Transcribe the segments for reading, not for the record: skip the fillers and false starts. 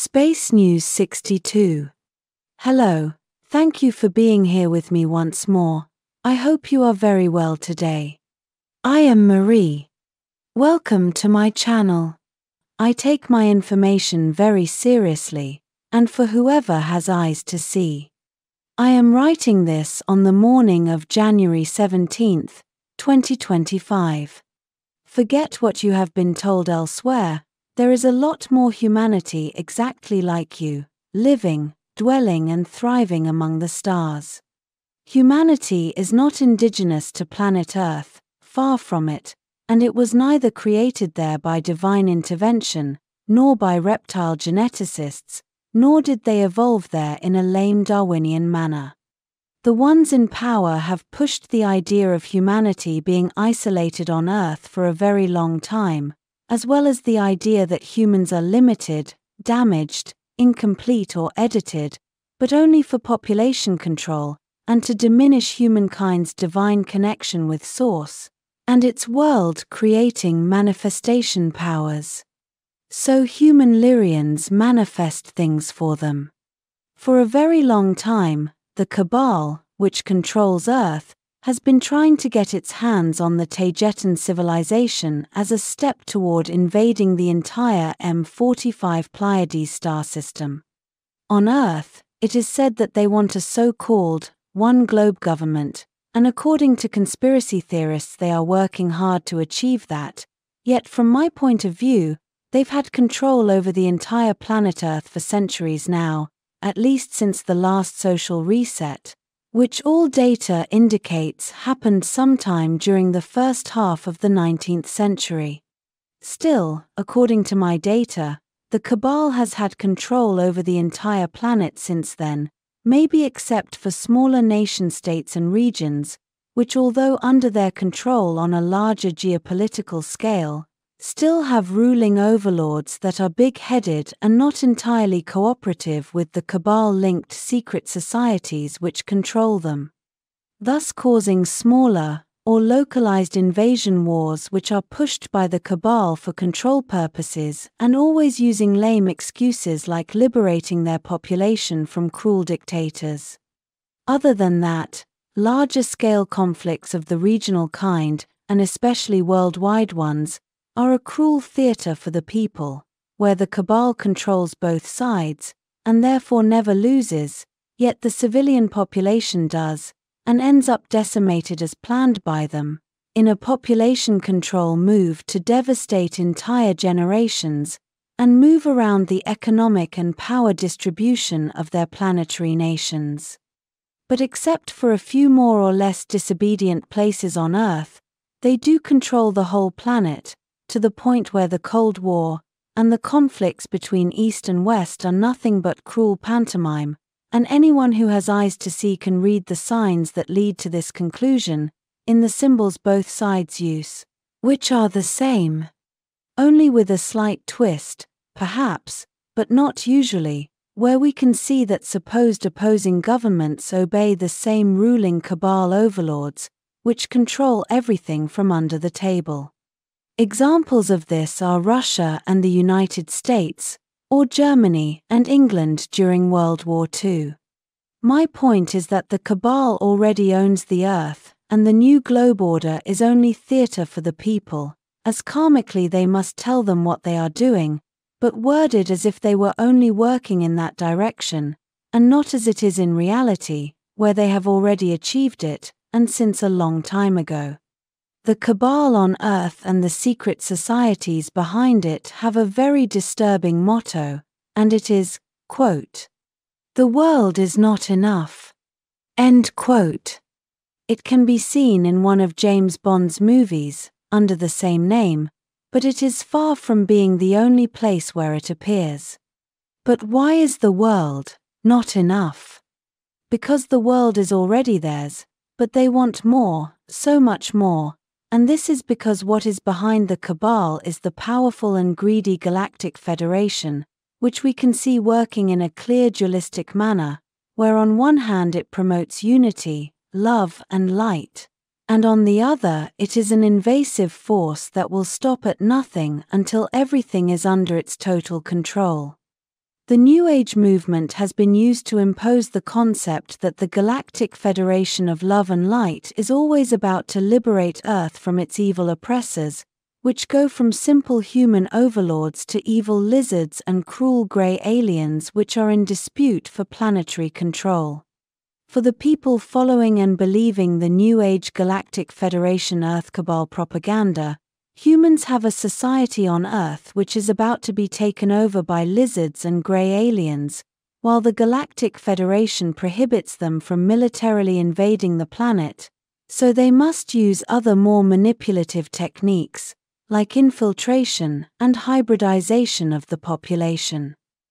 Space News 62. Hello, thank you for being here with me once more. I hope you are very well today. I am Marie. Welcome to my channel. I take my information very seriously, and for whoever has eyes to see. I am writing this on the morning of January 17th, 2025. Forget what you have been told elsewhere. There is a lot more humanity exactly like you, living, dwelling and thriving among the stars. Humanity is not indigenous to planet Earth, far from it, and it was neither created there by divine intervention, nor by reptile geneticists, nor did they evolve there in a lame Darwinian manner. The ones in power have pushed the idea of humanity being isolated on Earth for a very long time, as well as the idea that humans are limited, damaged, incomplete or edited, but only for population control, and to diminish humankind's divine connection with Source, and its world-creating manifestation powers. So human Lyrians manifest things for them. For a very long time, the Cabal, which controls Earth, has been trying to get its hands on the Tagetan civilization as a step toward invading the entire M45 Pleiades star system. On Earth, it is said that they want a so-called one globe government, and according to conspiracy theorists they are working hard to achieve that, yet from my point of view, they've had control over the entire planet Earth for centuries now, at least since the last social reset, which all data indicates happened sometime during the first half of the 19th century. Still, according to my data, the Cabal has had control over the entire planet since then, maybe except for smaller nation-states and regions, which although under their control on a larger geopolitical scale, still have ruling overlords that are big-headed and not entirely cooperative with the Cabal-linked secret societies which control them, thus causing smaller, or localized invasion wars which are pushed by the Cabal for control purposes and always using lame excuses like liberating their population from cruel dictators. Other than that, larger-scale conflicts of the regional kind, and especially worldwide ones, are a cruel theater for the people, where the Cabal controls both sides, and therefore never loses, yet the civilian population does, and ends up decimated as planned by them, in a population control move to devastate entire generations, and move around the economic and power distribution of their planetary nations. But except for a few more or less disobedient places on Earth, they do control the whole planet, to the point where the Cold War and the conflicts between East and West are nothing but cruel pantomime, and anyone who has eyes to see can read the signs that lead to this conclusion in the symbols both sides use, which are the same, only with a slight twist, perhaps, but not usually, where we can see that supposed opposing governments obey the same ruling Cabal overlords, which control everything from under the table. Examples of this are Russia and the United States, or Germany and England during World War II. My point is that the Cabal already owns the Earth, and the new globe order is only theater for the people, as karmically they must tell them what they are doing, but worded as if they were only working in that direction, and not as it is in reality, where they have already achieved it, and since a long time ago. The Cabal on Earth and the secret societies behind it have a very disturbing motto, and it is, quote, "The world is not enough." End quote. It can be seen in one of James Bond's movies, under the same name, but it is far from being the only place where it appears. But why is the world not enough? Because the world is already theirs, but they want more, so much more. And this is because what is behind the Cabal is the powerful and greedy Galactic Federation, which we can see working in a clear dualistic manner, where on one hand it promotes unity, love and light, and on the other it is an invasive force that will stop at nothing until everything is under its total control. The New Age movement has been used to impose the concept that the Galactic Federation of Love and Light is always about to liberate Earth from its evil oppressors, which go from simple human overlords to evil lizards and cruel grey aliens which are in dispute for planetary control. For the people following and believing the New Age Galactic Federation Earth Cabal propaganda, humans have a society on Earth which is about to be taken over by lizards and grey aliens, while the Galactic Federation prohibits them from militarily invading the planet, so they must use other more manipulative techniques, like infiltration and hybridization of the population.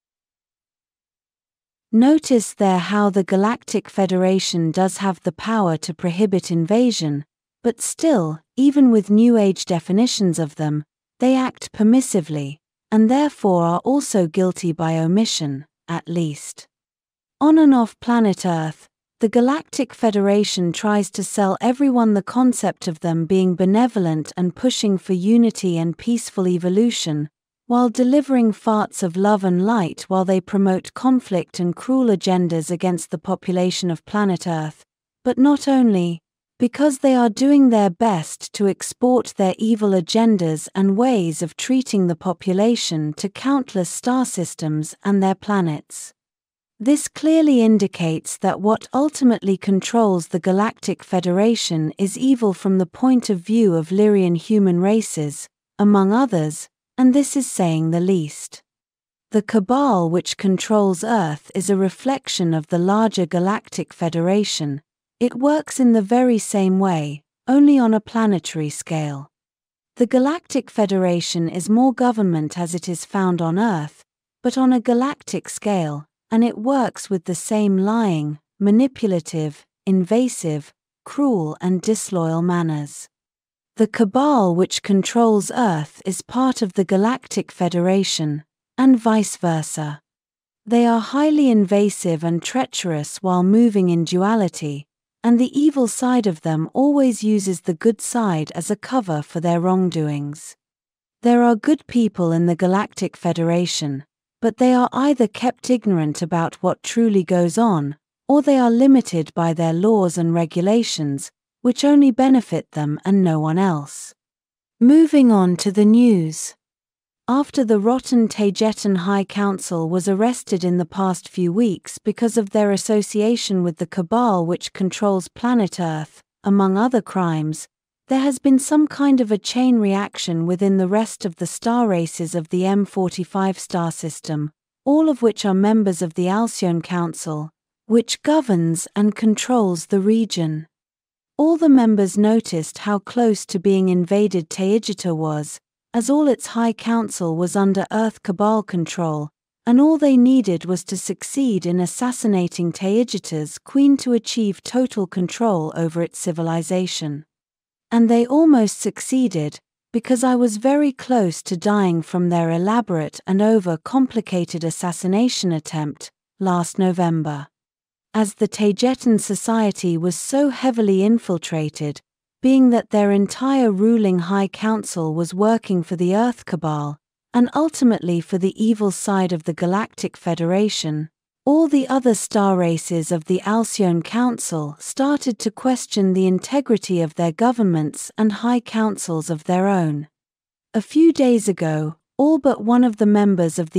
Notice there how the Galactic Federation does have the power to prohibit invasion, but still, even with New Age definitions of them, they act permissively, and therefore are also guilty by omission, at least. On and off planet Earth, the Galactic Federation tries to sell everyone the concept of them being benevolent and pushing for unity and peaceful evolution, while delivering farts of love and light while they promote conflict and cruel agendas against the population of planet Earth, but not only, because they are doing their best to export their evil agendas and ways of treating the population to countless star systems and their planets. This clearly indicates that what ultimately controls the Galactic Federation is evil from the point of view of Lyrian human races, among others, and this is saying the least. The Cabal which controls Earth is a reflection of the larger Galactic Federation. It works in the very same way, only on a planetary scale. The Galactic Federation is more government as it is found on Earth, but on a galactic scale, and it works with the same lying, manipulative, invasive, cruel and disloyal manners. The Cabal which controls Earth is part of the Galactic Federation, and vice versa. They are highly invasive and treacherous while moving in duality, and the evil side of them always uses the good side as a cover for their wrongdoings. There are good people in the Galactic Federation, but they are either kept ignorant about what truly goes on, or they are limited by their laws and regulations, which only benefit them and no one else. Moving on to the news. After the rotten Tagetan High Council was arrested in the past few weeks because of their association with the Cabal which controls planet Earth, among other crimes, there has been some kind of a chain reaction within the rest of the star races of the M45 star system, all of which are members of the Alcyone Council, which governs and controls the region. All the members noticed how close to being invaded Taygeta was, as all its High Council was under Earth Cabal control, and all they needed was to succeed in assassinating Taygeta's queen to achieve total control over its civilization. And they almost succeeded, because I was very close to dying from their elaborate and over-complicated assassination attempt, last November. As the Tagetan society was so heavily infiltrated, being that their entire ruling High Council was working for the Earth Cabal, and ultimately for the evil side of the Galactic Federation, all the other star races of the Alcyone Council started to question the integrity of their governments and high councils of their own. A few days ago, all but one of the members of the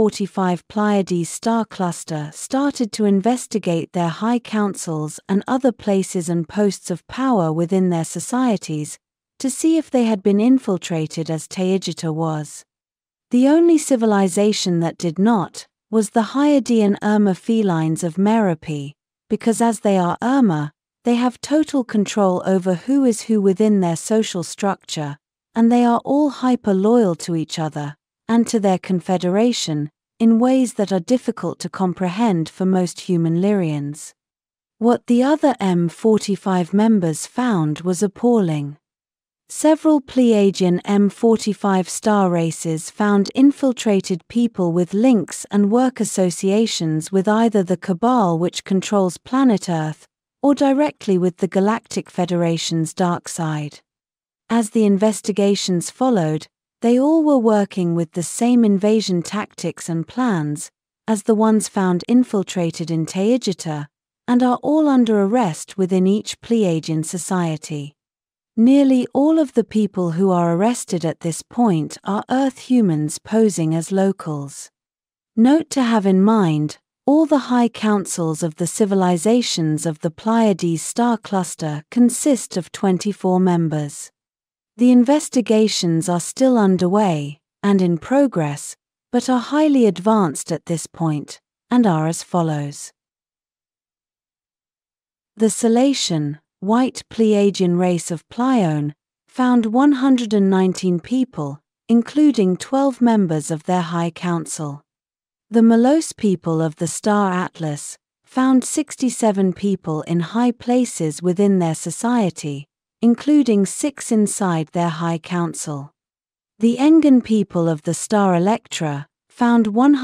M45 Pleiades star cluster started to investigate their high councils and other places and posts of power within their societies, to see if they had been infiltrated as Taygeta was. The only civilization that did not was the Hyadian Irma felines of Merope, because as they are Irma, they have total control over who is who within their social structure, and they are all hyper-loyal to each other, and to their confederation, in ways that are difficult to comprehend for most human Lyrians. What the other M45 members found was appalling. Several Pleiadian M45 star races found infiltrated people with links and work associations with either the Cabal which controls planet Earth, or directly with the Galactic Federation's dark side. As the investigations followed, they all were working with the same invasion tactics and plans, as the ones found infiltrated in Taygeta, and are all under arrest within each Pleiadian society. Nearly all of the people who are arrested at this point are Earth humans posing as locals. Note to have in mind, all the high councils of the civilizations of the Pleiades star cluster consist of 24 members. The investigations are still underway, and in progress, but are highly advanced at this point, and are as follows. The Salatian, white Pleiadian race of Pleione, found 119 people, including 12 members of their High Council. The Melos people of the star Atlas found 67 people in high places within their society, including 6 inside their High Council. The Engan people of the star Electra found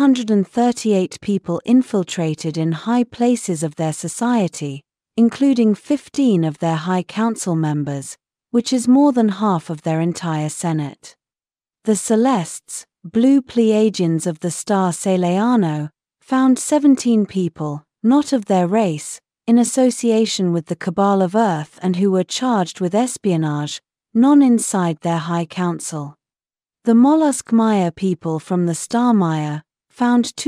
138 people infiltrated in high places of their society, including 15 of their High Council members, which is more than half of their entire Senate. The Celestes, blue Pleiadians of the star Celeano, found 17 people, not of their race, in association with the Cabal of Earth and who were charged with espionage, none inside their High Council. The Mollusk Maya people from the star Maya found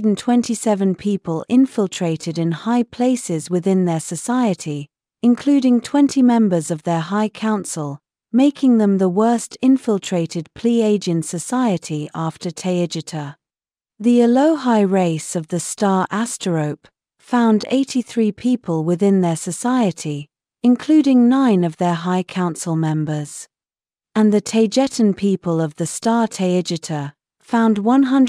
227 people infiltrated in high places within their society, including 20 members of their High Council, making them the worst infiltrated Pleiadian society after Taygeta. The Elohai race of the star Asterope found 83 people within their society, including 9 of their High Council members. And the Taygetan people of the star Taygeta found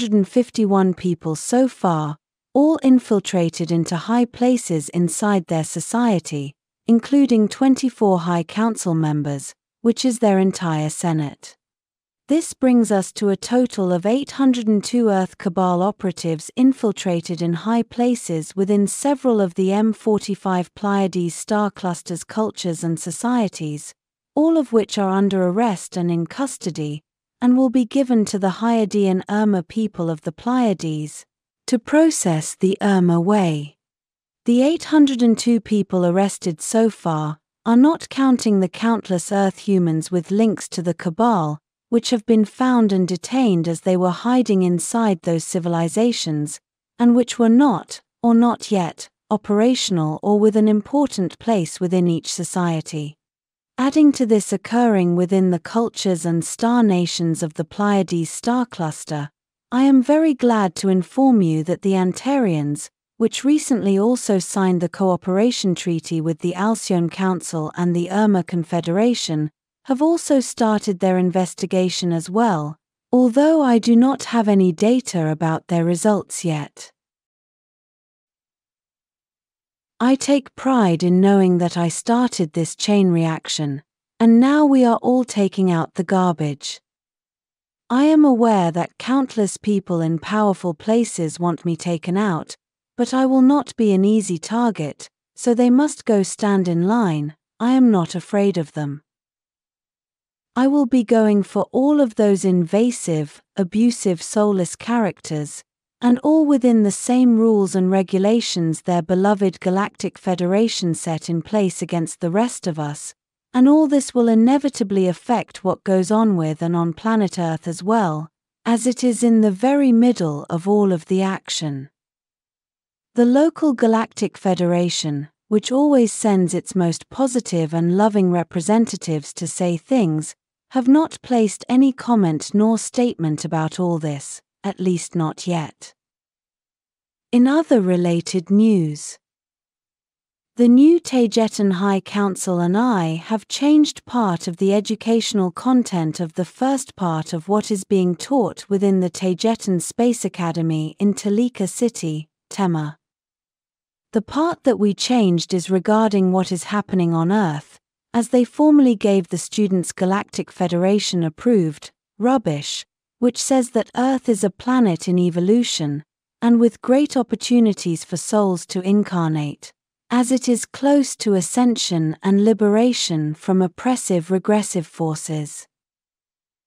151 people so far, all infiltrated into high places inside their society, including 24 High Council members, which is their entire Senate. This brings us to a total of 802 Earth Cabal operatives infiltrated in high places within several of the M45 Pleiades star clusters cultures and societies, all of which are under arrest and in custody, and will be given to the Hyades Irma people of the Pleiades to process the Irma way. The 802 people arrested so far are not counting the countless Earth humans with links to the Cabal, which have been found and detained as they were hiding inside those civilizations, and which were not, or not yet, operational or with an important place within each society. Adding to this occurring within the cultures and star nations of the Pleiades star cluster, I am very glad to inform you that the Antarians, which recently also signed the cooperation treaty with the Alcyone Council and the Irma Confederation, have also started their investigation as well, although I do not have any data about their results yet. I take pride in knowing that I started this chain reaction, and now we are all taking out the garbage. I am aware that countless people in powerful places want me taken out, but I will not be an easy target, so they must go stand in line. I am not afraid of them. I will be going for all of those invasive, abusive soulless characters, and all within the same rules and regulations their beloved Galactic Federation set in place against the rest of us, and all this will inevitably affect what goes on with and on planet Earth as well, as it is in the very middle of all of the action. The local Galactic Federation, which always sends its most positive and loving representatives to say things, have not placed any comment nor statement about all this, at least not yet. In other related news, the new Taygetan High Council and I have changed part of the educational content of the first part of what is being taught within the Taygetan Space Academy in Talika City, Tema. The part that we changed is regarding what is happening on Earth, as they formally gave the students Galactic Federation approved rubbish, which says that Earth is a planet in evolution, and with great opportunities for souls to incarnate, as it is close to ascension and liberation from oppressive regressive forces.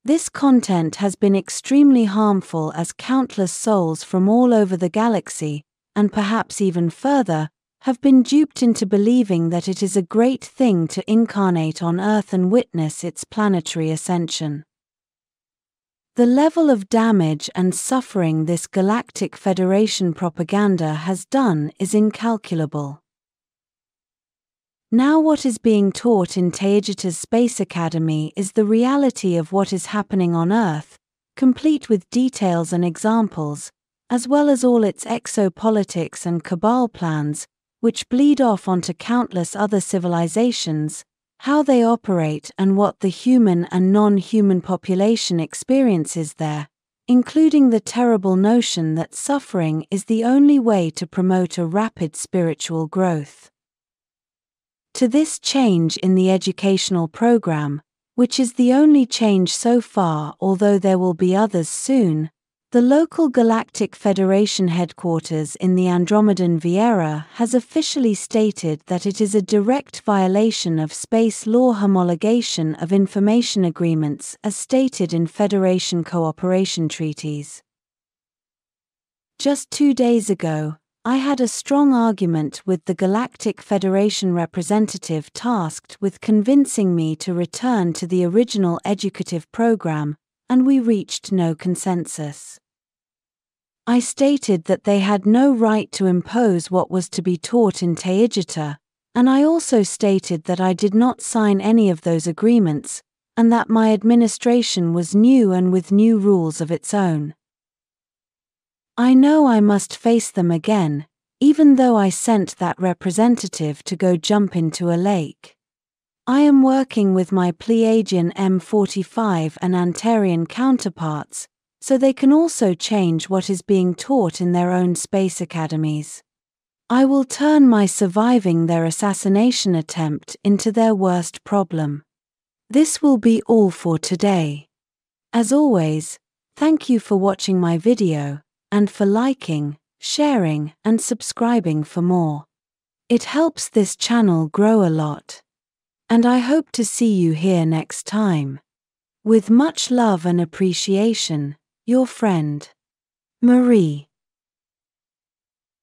This content has been extremely harmful as countless souls from all over the galaxy, and perhaps even further, have been duped into believing that it is a great thing to incarnate on Earth and witness its planetary ascension. The level of damage and suffering this Galactic Federation propaganda has done is incalculable. Now what is being taught in Taygetus Space Academy is the reality of what is happening on Earth, complete with details and examples, as well as all its exopolitics and cabal plans, which bleed off onto countless other civilizations, how they operate and what the human and non-human population experiences there, including the terrible notion that suffering is the only way to promote a rapid spiritual growth. To this change in the educational program, which is the only change so far although there will be others soon, the local Galactic Federation headquarters in the Andromedan Viera has officially stated that it is a direct violation of space law homologation of information agreements as stated in Federation cooperation treaties. Just 2 days ago, I had a strong argument with the Galactic Federation representative tasked with convincing me to return to the original educative program, and we reached no consensus. I stated that they had no right to impose what was to be taught in Taygetus, and I also stated that I did not sign any of those agreements, and that my administration was new and with new rules of its own. I know I must face them again, even though I sent that representative to go jump into a lake. I am working with my Pleiadian M45 and Antarian counterparts, so they can also change what is being taught in their own space academies. I will turn my surviving their assassination attempt into their worst problem. This will be all for today. As always, thank you for watching my video, and for liking, sharing, and subscribing for more. It helps this channel grow a lot. And I hope to see you here next time. With much love and appreciation, your friend, Marie.